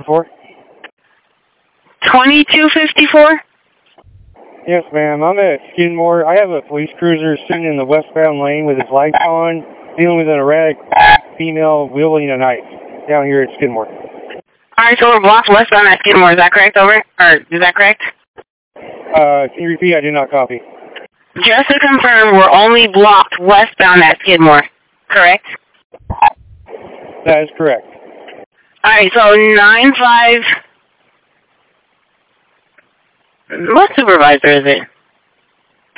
for? 2254? Yes, ma'am. I'm at Skidmore. I have a police cruiser sitting in the westbound lane with his lights on, dealing with an erratic female wielding a knife down here at Skidmore. Alright, so we're blocked westbound at Skidmore. Is that correct, over? Or, is that correct? Can you repeat? I did not copy. Just to confirm, we're only blocked westbound at Skidmore. Correct? That is correct. Alright, so 95... What supervisor is it?